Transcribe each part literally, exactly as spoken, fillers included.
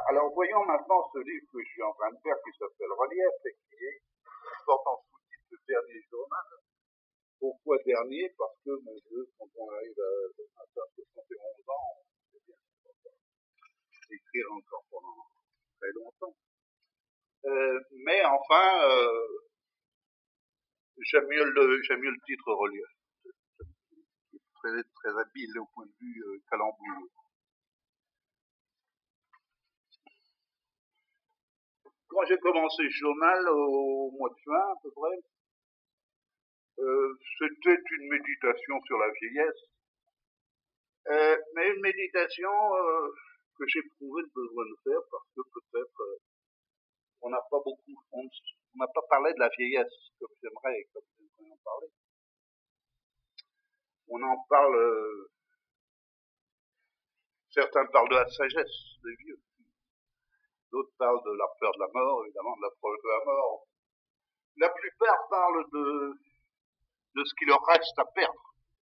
Alors voyons maintenant ce livre que je suis en train de faire qui s'appelle Relief et qui est porte en sous-titre le dernier journal. Pourquoi dernier? Parce que, mon Dieu, quand on arrive à, à soixante et onze ans, c'est bien, écrire encore pendant très longtemps. Euh, mais enfin, euh, j'aime mieux le j'aime mieux le titre Relief. C'est très très habile au point de vue euh, calemboureux. Quand j'ai commencé ce journal au mois de juin à peu près, euh, c'était une méditation sur la vieillesse, euh, mais une méditation euh, que j'éprouvais le besoin de faire parce que peut-être euh, on n'a pas beaucoup, on n'a pas parlé de la vieillesse comme j'aimerais, comme j'aimerais en parler. On en parle, euh, certains parlent de la sagesse des vieux, d'autres parlent de la peur de la mort, évidemment de l'approche de la mort. La plupart parlent de, de ce qui leur reste à perdre.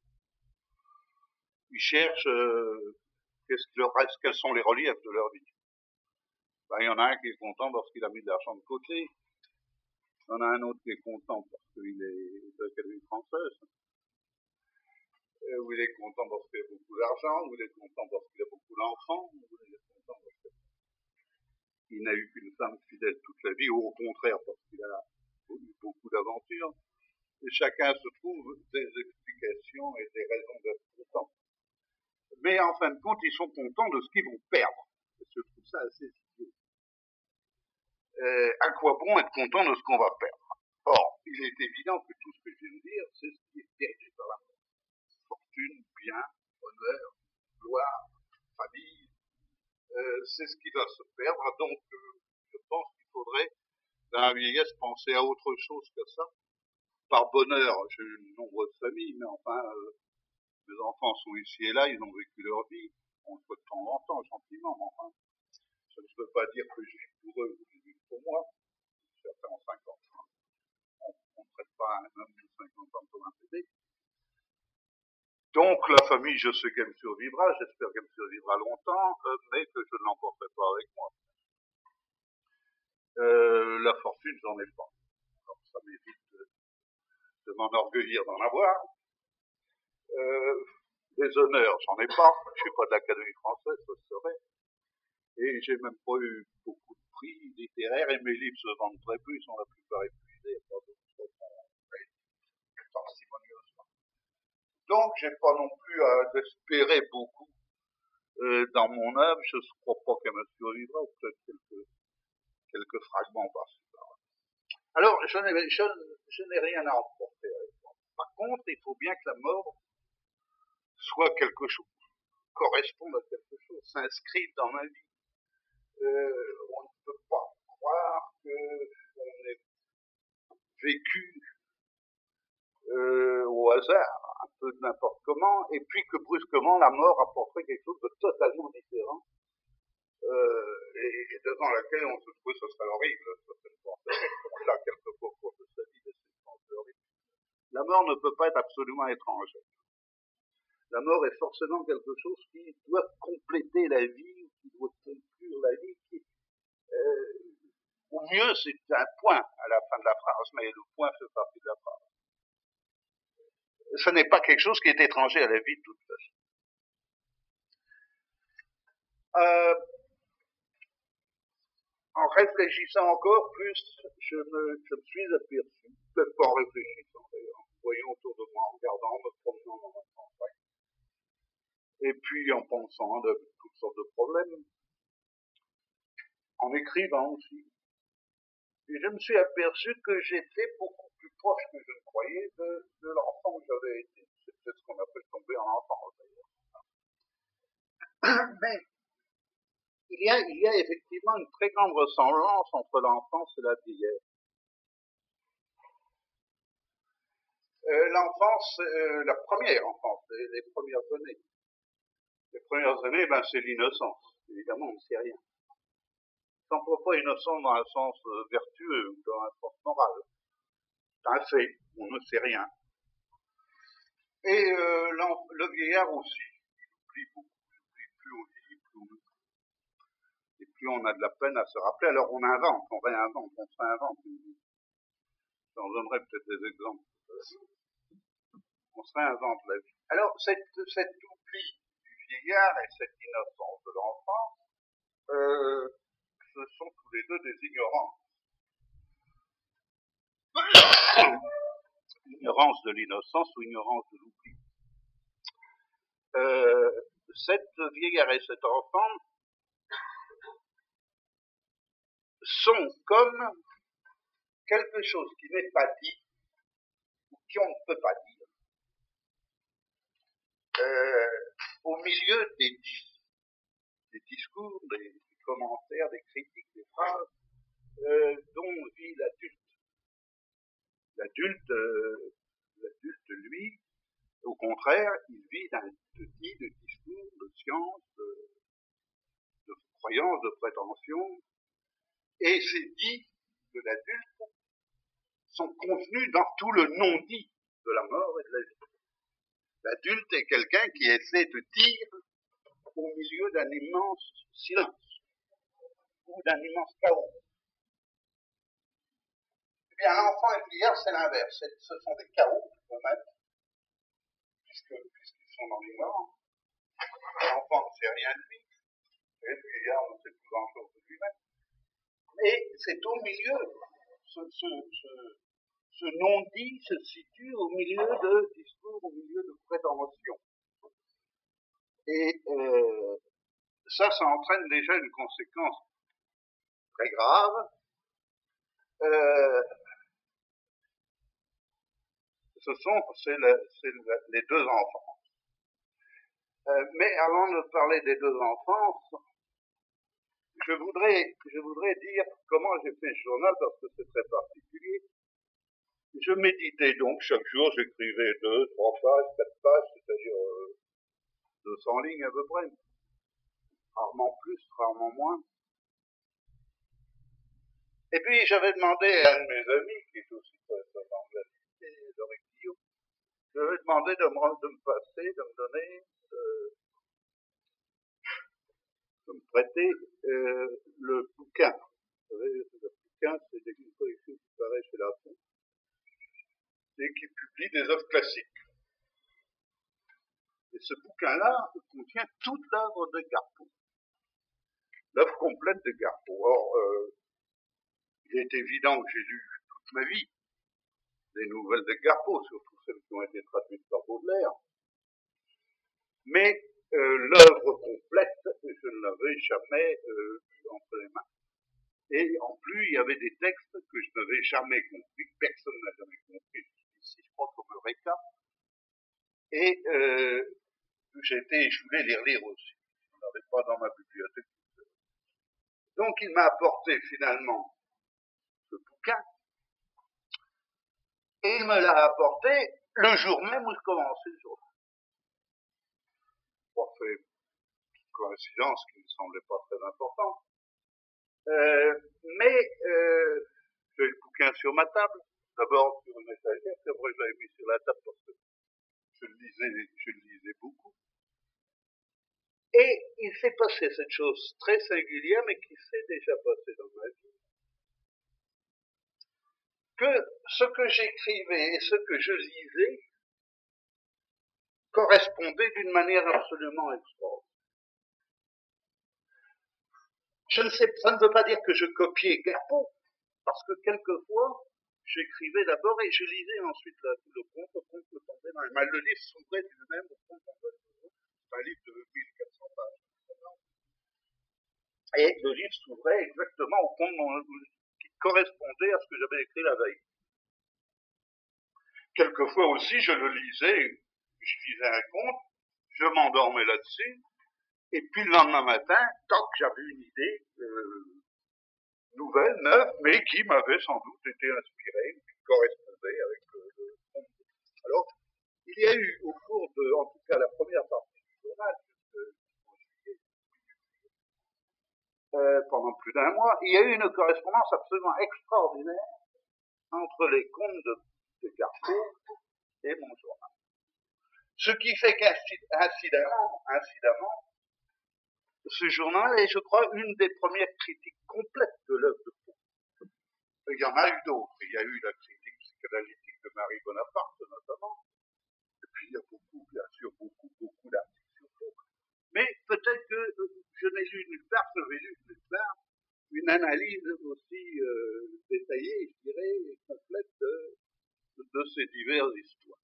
Ils cherchent euh, qu'est-ce qui leur reste, quels sont les reliefs de leur vie. Ben, il y en a un qui est content parce qu'il a mis de l'argent de côté. Il y en a un autre qui est content parce qu'il est de l'Académie française. Où il est content parce qu'il a beaucoup d'argent, où il est content parce qu'il a beaucoup d'enfants, où il est content parce qu'il n'a eu qu'une femme fidèle toute la vie, ou au contraire parce qu'il a eu beaucoup d'aventures. Et chacun se trouve des explications et des raisons d'être content. Mais en fin de compte, ils sont contents de ce qu'ils vont perdre. Je trouve ça assez idiot. Euh, à quoi bon être content de ce qu'on va perdre? Or, il est évident que tout ce que je viens de dire, c'est ce qui est perdu par la mort. Fortune, bien, honneur, gloire, famille, euh, c'est ce qui va se perdre. Donc, euh, je pense qu'il faudrait, dans la vieillesse, penser à autre chose que ça. Par bonheur, j'ai une nombreuse famille, mais enfin, euh, mes enfants sont ici et là, ils ont vécu leur vie. On le fait de temps en temps, gentiment, mais enfin, ça ne veut pas dire que je vis pour eux ou que je vis pour moi. Certains ont cinquante ans. On ne traite pas un homme de cinquante ans comme un bébé. Donc, la famille, je sais qu'elle me survivra, j'espère qu'elle me survivra longtemps, euh, mais que je ne l'emporterai pas avec moi. Euh, la fortune, j'en ai pas. Alors, ça m'évite de, de m'enorgueillir d'en avoir. Euh, les honneurs, j'en ai pas. Je suis pas de l'Académie française, ça se saurait. Et j'ai même pas eu beaucoup de prix littéraires, et mes livres se vendent très peu, ils sont la plupart épuisés. Donc, j'ai pas non plus à espérer beaucoup euh, dans mon œuvre. Je ne crois pas qu'elle me survivra, ou peut-être quelques, quelques fragments par-ci par-là. Alors, je n'ai, je, je n'ai rien à emporter avec moi. Par contre, il faut bien que la mort soit quelque chose, corresponde à quelque chose, s'inscrive dans ma vie. Euh, on ne peut pas croire qu'on ait vécu euh, au hasard, un peu de n'importe comment, et puis que brusquement la mort apporterait quelque chose de totalement différent, euh, et, et devant laquelle on se trouve, ce serait horrible, ce serait une pensée, on l'a quelquefois au cours de sa vie, mais c'est une pensée horrible. La mort ne peut pas être absolument étrangère. La mort est forcément quelque chose qui doit compléter la vie, qui doit conclure la vie, qui, euh, au mieux, c'est un point à la fin de la phrase, mais le point fait partie de la phrase. Ce n'est pas quelque chose qui est étranger à la vie de toute façon. Euh, en réfléchissant encore plus, je me, je me suis aperçu, peut-être pas en réfléchissant d'ailleurs, en voyant autour de moi, en regardant, en me promenant dans ma campagne, et puis en pensant de toutes sortes de problèmes, en écrivant aussi. Et je me suis aperçu que j'étais beaucoup plus proche que je ne croyais de, de l'enfant que j'avais été. C'est peut-être ce qu'on appelle tomber en enfant, d'ailleurs. Mais il y a, il y a effectivement une très grande ressemblance entre l'enfance et la vieillesse. Euh, l'enfance, euh, la première enfance, les, les premières années. Les premières années, ben, c'est l'innocence. Évidemment, on ne sait rien. On n'emploie pas innocent dans un sens euh, vertueux ou dans un sens moral. C'est un fait, on ne sait rien. Et euh, le vieillard aussi, il oublie beaucoup, il oublie plus on vieillit, plus on oublie. Et plus plus on a de la peine à se rappeler, alors on invente, on réinvente, on se réinvente. J'en donnerai peut-être des exemples. On se réinvente la vie. Alors, cet, cet oubli du vieillard et cette innocence de l'enfant, euh, ce sont tous les deux des ignorances. Ignorance de l'innocence ou ignorance de l'oubli. Euh, cette vieillard et cet enfant sont comme quelque chose qui n'est pas dit ou qu'on ne peut pas dire euh, au milieu des dits, des discours, des, des commentaires, des critiques, des phrases euh, dont vit l'adulte. L'adulte, euh, l'adulte, lui, au contraire, il vit d'un petit de discours, de science, de, de croyance, de prétention, et ces dits de l'adulte sont contenus dans tout le non-dit de la mort et de la vie. L'adulte est quelqu'un qui essaie de dire au milieu d'un immense silence ou d'un immense chaos. Eh bien, l'enfant et le vieillard, c'est l'inverse. Ce sont des chaos, eux-mêmes, puisque, puisqu'ils sont dans l'ignorance. L'enfant ne sait rien de lui, et le vieillard ne sait plus grand-chose de lui-même. Et c'est au milieu, ce, ce, ce, ce non-dit se situe au milieu de discours, au milieu de prétentions. Et euh, ça, ça entraîne déjà une conséquence très grave. Euh, ce sont c'est le, c'est le, les deux enfants. Euh, mais avant de parler des deux enfants, je voudrais, je voudrais dire comment j'ai fait ce journal, parce que c'est très particulier. Je méditais donc, chaque jour j'écrivais deux, trois pages, quatre pages, c'est-à-dire euh, deux cents lignes à peu près. Rarement plus, rarement moins. Et puis j'avais demandé à un de mes amis, qui est aussi professeur d'anglais, Loïc Guillaume, je lui ai demandé de me, de me passer, de me donner, euh, de me prêter euh, le bouquin. Vous savez, le bouquin, c'est une collection qui paraît chez Lafon et qui publie des œuvres classiques. Et ce bouquin-là contient toute l'œuvre de Garpeau, l'œuvre complète de Garpeau. Or, euh, il est évident que j'ai lu toute ma vie des nouvelles de Garpeau, surtout celles qui ont été traduites par Baudelaire. Mais euh, l'œuvre complète, je ne l'avais jamais euh, entre les mains. Et en plus, il y avait des textes que je n'avais jamais compris, personne n'a jamais compris, ici je crois comme Eureka, et euh, j'étais, je voulais les relire aussi. Je n'en avais pas dans ma bibliothèque. Donc il m'a apporté finalement ce bouquin, et il me l'a apporté le jour même où je commençais le journal. Pour faire une coïncidence qui ne me semblait pas très importante. Euh, mais euh, j'ai le bouquin sur ma table, d'abord sur une étagère, puis après je l'avais mis sur la table parce que je le lisais, je le lisais beaucoup. Et il s'est passé cette chose très singulière, mais qui s'est déjà passée dans ma vie, que ce que j'écrivais et ce que je lisais correspondaient d'une manière absolument extraordinaire. Je ne sais, ça ne veut pas dire que je copiais Garpeau, parce que quelquefois, j'écrivais d'abord et je lisais ensuite le, le conte, le conte me tombait dans les mains. Le livre s'ouvrait lui-même au conte tombait dans les mains. C'est un livre de mille quatre cents pages. Et le livre s'ouvrait exactement au conte qui correspondait à ce que j'avais écrit la veille. Quelquefois aussi, je le lisais, je lisais un conte, je m'endormais là-dessus, et puis le lendemain matin, toc, j'avais une idée euh, nouvelle, neuve, mais qui m'avait sans doute été inspirée, qui correspondait avec euh, le conte. Alors, il y a eu au cours de, en tout cas la première partie du journal, euh, pendant plus d'un mois, il y a eu une correspondance absolument extraordinaire entre les contes de, de Garpeau et mon journal. Ce qui fait qu'incidemment, incidemment, Ce journal est, je crois, une des premières critiques complètes de l'œuvre de Foucault. Il y en a eu d'autres. Il y a eu la critique psychanalytique de Marie Bonaparte, notamment. Et puis il y a beaucoup, bien sûr, beaucoup, beaucoup d'articles sur Foucault. Mais peut-être que je n'ai lu nulle part, je n'ai lu nulle part, une analyse aussi euh, détaillée, je dirais, et complète de, de ces diverses histoires.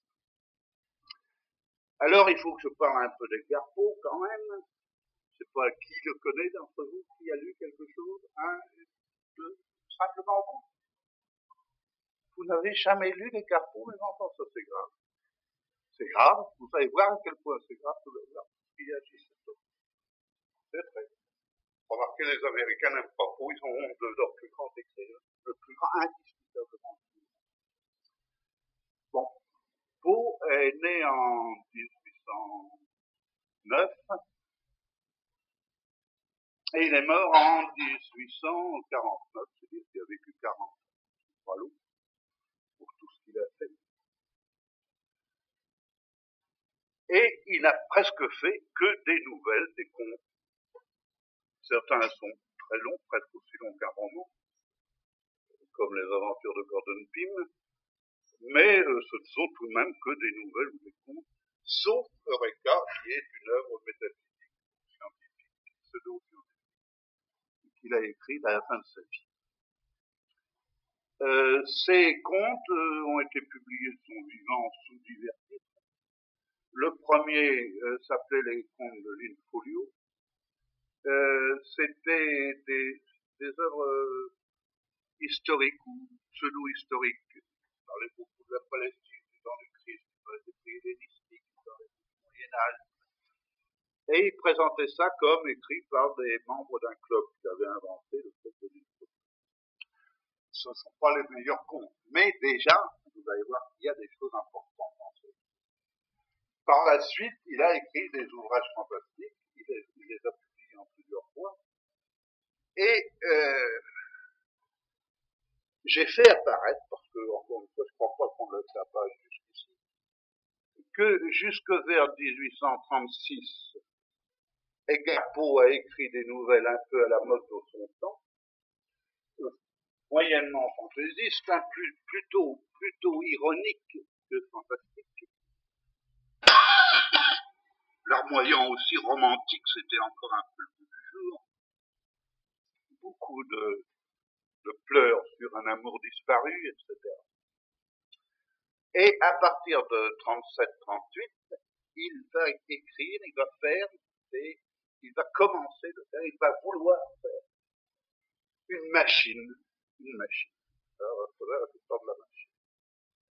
Alors, il faut que je parle un peu d'Edgar Poe, quand même. Je ne sais pas qui le connaît d'entre vous, qui a lu quelque chose. Un, deux, simplement vous. Vous n'avez jamais lu d'Edgar Poe, mais enfants, ça c'est grave. C'est grave, vous allez voir à quel point c'est grave, tout le monde. Il y a c'est très. Remarquez, les Américains n'aiment pas Poe, ils ont honte de leur plus grand écrivain, le plus grand indiscutablement. Bon, Poe est né en dix-huit cent neuf et il est mort en dix-huit cent quarante-neuf, c'est-à-dire qu'il a vécu quarante ans. C'est pas long pour tout ce qu'il a fait. Et il n'a presque fait que des nouvelles, des contes. Certains sont très longs, presque aussi longs qu'un roman, comme les aventures de Gordon Pym, mais euh, ce ne sont tout de même que des nouvelles ou des contes, sauf Eureka, qui est une œuvre métaphysique, scientifique, pseudo-scientifique, qu'il a écrite à la fin de sa vie. Euh, ces contes euh, ont été publiés de son vivant sous divers titres. Le premier euh, s'appelait Les contes de Lynn Folio. Euh, c'était des, des œuvres euh, historiques ou pseudo-historiques. Il parlait beaucoup de la Palestine, du temps du Christ, il parlait des pays hellénistiques, il parlait du Moyen-Âge. Et il présentait ça comme écrit par des membres d'un club qui avait inventé le club de Lynn Folio. Ce ne sont pas les meilleurs contes, mais déjà, vous allez voir qu'il y a des choses importantes dans ce. Par la suite, il a écrit des ouvrages fantastiques, il les, il les a publiés en plusieurs fois, et euh, j'ai fait apparaître, parce que, encore une fois, je ne crois pas qu'on le sache pas jusqu'ici, que jusque vers dix-huit cent trente-six, Edgar Poe a écrit des nouvelles un peu à la mode de son temps, euh, moyennement fantaisistes, hein, plus, plutôt, plutôt ironiques que fantastiques. Larmoyant aussi romantique, c'était encore un peu le goût du jour. Beaucoup de, de pleurs sur un amour disparu, et cetera. Et à partir de trente-sept trente-huit, il va écrire, il va faire, et il va commencer de faire, il va vouloir faire une machine, une machine. Alors, il faudra la plupart de la machine.